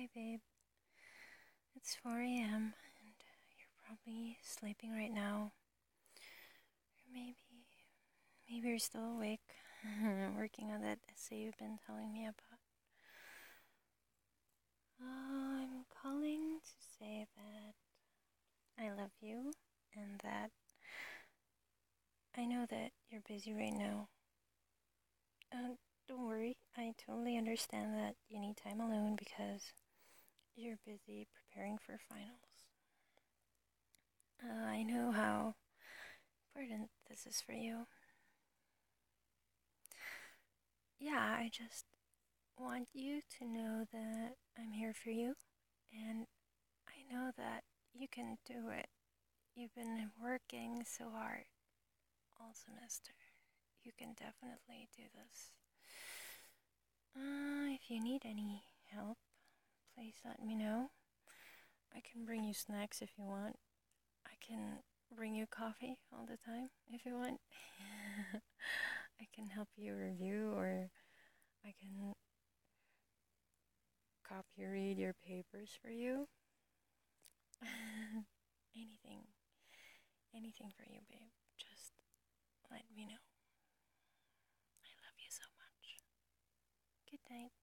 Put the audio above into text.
Hi, babe. It's 4 a.m. and you're probably sleeping right now. Or maybe you're still awake, working on that essay you've been telling me about. I'm calling to say that I love you and that I know that you're busy right now. Don't worry, I totally understand that you need time alone because you're busy preparing for finals. I know how important this is for you. Yeah, I just want you to know that I'm here for you, and I know that you can do it. You've been working so hard all semester. You can definitely do this. If you need any help, please let me know. I can bring you snacks if you want. I can bring you coffee all the time if you want. I can help you review, or I can copy read your papers for you. anything, anything for you, babe. Just let me know. I love you so much. Good night.